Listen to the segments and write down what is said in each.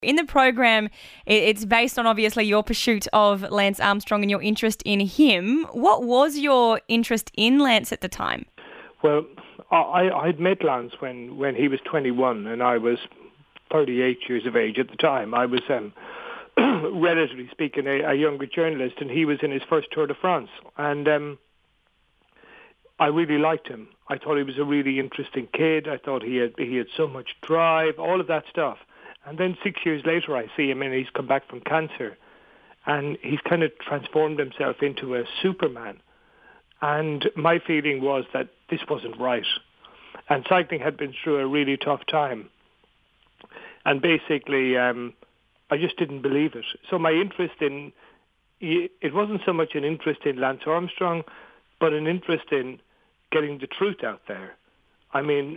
In the program, it's based on obviously your pursuit of Lance Armstrong and your interest in him. What was your interest in Lance at the time? Well, I'd met Lance when he was 21 and I was 38 years of age at the time. I was, relatively speaking, a younger journalist, and he was in his first Tour de France. And I really liked him. I thought he was a really interesting kid. I thought he had so much drive, all of that stuff. And then 6 years later, I see him and he's come back from cancer. And he's kind of transformed himself into a Superman. And my feeling was that this wasn't right. And cycling had been through a really tough time. And basically, I just didn't believe it. So my interest it wasn't so much an interest in Lance Armstrong, but an interest in getting the truth out there. I mean,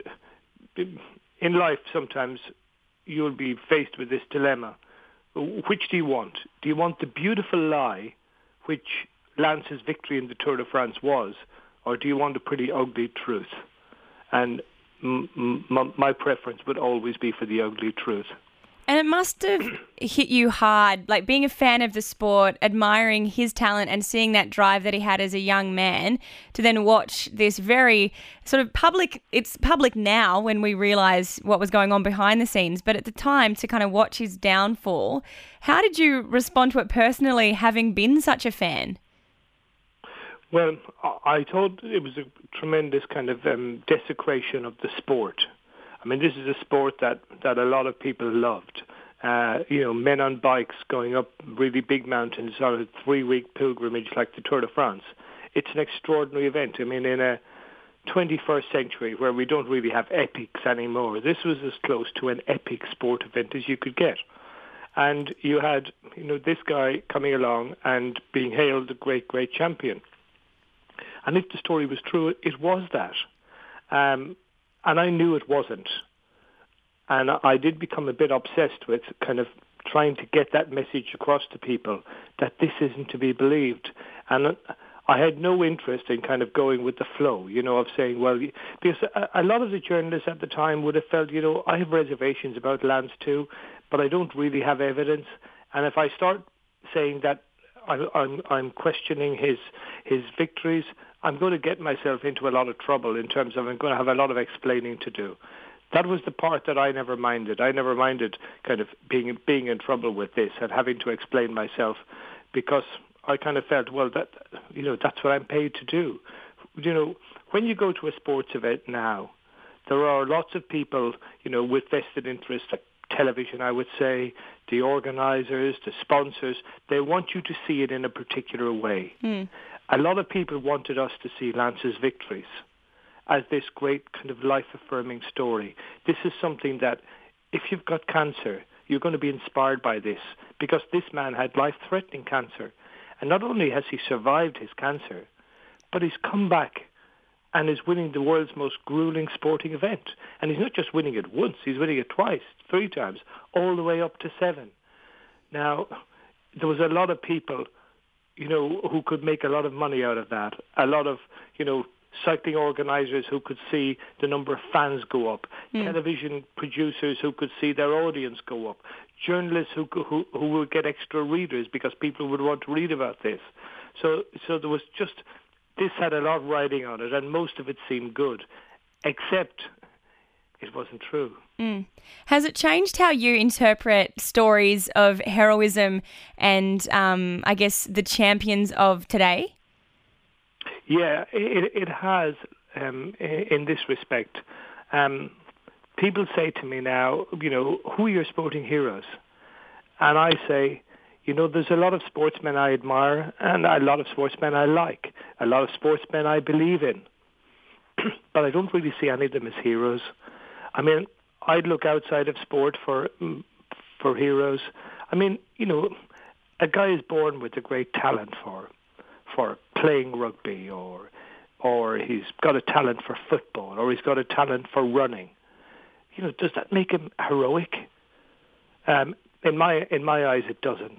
in life sometimes you'll be faced with this dilemma. Which do you want? Do you want the beautiful lie, which Lance's victory in the Tour de France was, or do you want a pretty ugly truth? And my preference would always be for the ugly truth. And it must have hit you hard, like being a fan of the sport, admiring his talent and seeing that drive that he had as a young man, to then watch this very sort of public, it's public now when we realise what was going on behind the scenes, but at the time to kind of watch his downfall. How did you respond to it personally, having been such a fan? Well, I thought it was a tremendous kind of desecration of the sport. I mean, this is a sport that a lot of people loved. Men on bikes going up really big mountains on a 3-week pilgrimage like the Tour de France. It's an extraordinary event. I mean, in a 21st century where we don't really have epics anymore, this was as close to an epic sport event as you could get. And you had, this guy coming along and being hailed a great, great champion. And if the story was true, it was that. And I knew it wasn't. And I did become a bit obsessed with kind of trying to get that message across to people that this isn't to be believed. And I had no interest in kind of going with the flow, of saying, well, because a lot of the journalists at the time would have felt, I have reservations about Lance too, but I don't really have evidence. And if I start saying that I'm questioning his victories, I'm going to get myself into a lot of trouble in terms of I'm going to have a lot of explaining to do. That was the part that I never minded. I never minded kind of being in trouble with this and having to explain myself, because I kind of felt, well, that's what I'm paid to do. When you go to a sports event now, there are lots of people, with vested interests, like television, I would say, the organisers, the sponsors, they want you to see it in a particular way. A lot of people wanted us to see Lance's victories as this great kind of life-affirming story. This is something that, if you've got cancer, you're going to be inspired by this, because this man had life-threatening cancer. And not only has he survived his cancer, but he's come back and is winning the world's most grueling sporting event. And he's not just winning it once, he's winning it twice, 3 times, all the way up to 7. Now, there was a lot of people, who could make a lot of money out of that. A lot of, cycling organisers who could see the number of fans go up. Television producers who could see their audience go up. Journalists who would get extra readers because people would want to read about this. So there was just, this had a lot riding on it, and most of it seemed good, except it wasn't true. Has it changed how you interpret stories of heroism and, I guess, the champions of today? Yeah, it has in this respect. People say to me now, who are your sporting heroes? And I say, there's a lot of sportsmen I admire and a lot of sportsmen I like, a lot of sportsmen I believe in. But I don't really see any of them as heroes. I mean, I'd look outside of sport for heroes. I mean, a guy is born with a great talent for playing rugby, or he's got a talent for football, or he's got a talent for running. Does that make him heroic? In my eyes, it doesn't.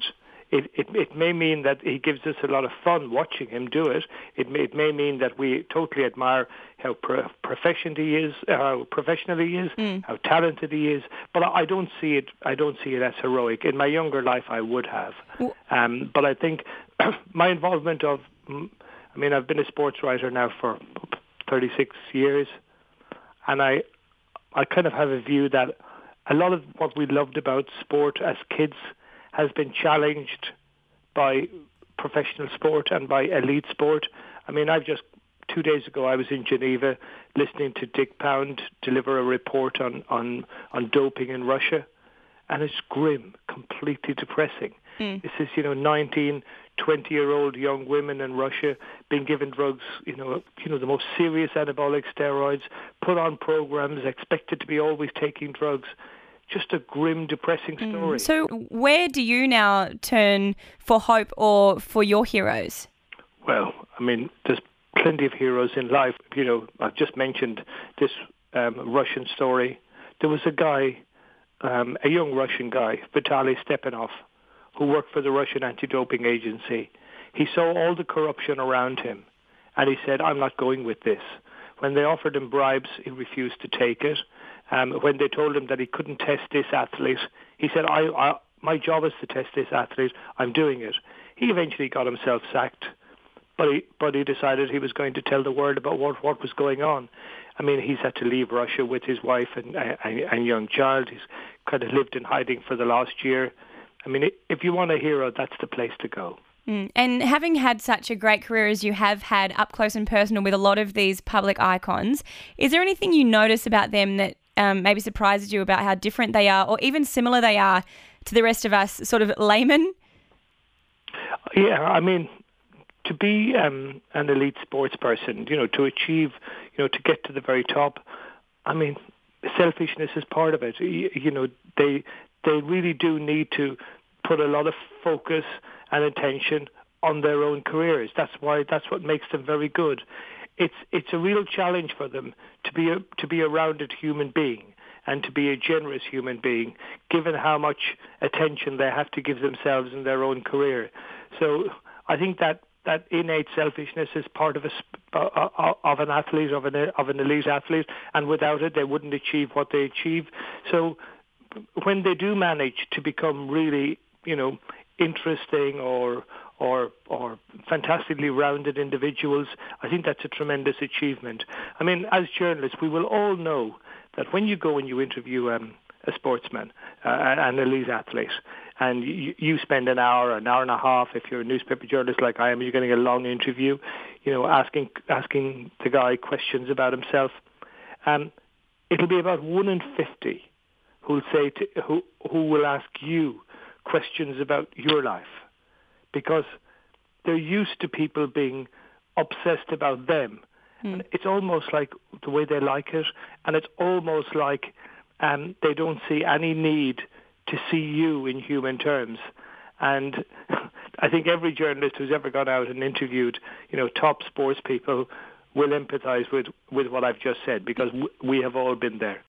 it may mean that he gives us a lot of fun watching him do it. It may mean that we totally admire how professional he is, how talented he is. But I don't see it. I don't see it as heroic. In my younger life, I would have. But I think my involvement I've been a sports writer now for 36 years, and I kind of have a view that a lot of what we loved about sport as kids has been challenged by professional sport and by elite sport. I mean, 2 days ago, I was in Geneva listening to Dick Pound deliver a report on doping in Russia, and it's grim, completely depressing. This is, 19, 20-year-old young women in Russia being given drugs, the most serious anabolic steroids, put on programs, expected to be always taking drugs. Just a grim, depressing story. So where do you now turn for hope or for your heroes? Well, there's plenty of heroes in life. I've just mentioned this Russian story. There was a guy, a young Russian guy, Vitaly Stepanov, who worked for the Russian anti-doping agency. He saw all the corruption around him, and he said, I'm not going with this. When they offered him bribes, he refused to take it. When they told him that he couldn't test this athlete, he said, my job is to test this athlete. I'm doing it. He eventually got himself sacked, but he decided he was going to tell the world about what was going on. He's had to leave Russia with his wife and young child. He's kind of lived in hiding for the last year. If you want a hero, that's the place to go. And having had such a great career as you have had up close and personal with a lot of these public icons, is there anything you notice about them that maybe surprises you about how different they are or even similar they are to the rest of us sort of laymen? Yeah, to be an elite sports person, to achieve, to get to the very top, selfishness is part of it. They really do need to put a lot of focus and attention on their own careers. That's what makes them very good. It's a real challenge for them to be a rounded human being and to be a generous human being, given how much attention they have to give themselves in their own career. So I think that innate selfishness is part of an athlete, of an elite athlete, and without it, they wouldn't achieve what they achieve. So when they do manage to become really, interesting or fantastically rounded individuals, I think that's a tremendous achievement. As journalists, we will all know that when you go and you interview a sportsman, an elite athlete, and you spend an hour and a half, if you're a newspaper journalist like I am, you're getting a long interview, asking the guy questions about himself. It'll be about 1 in 50 who will ask you questions about your life, because they're used to people being obsessed about them. It's almost like the way they like it, and it's almost like they don't see any need to see you in human terms. And I think every journalist who's ever gone out and interviewed, top sports people will empathize with what I've just said, because we have all been there.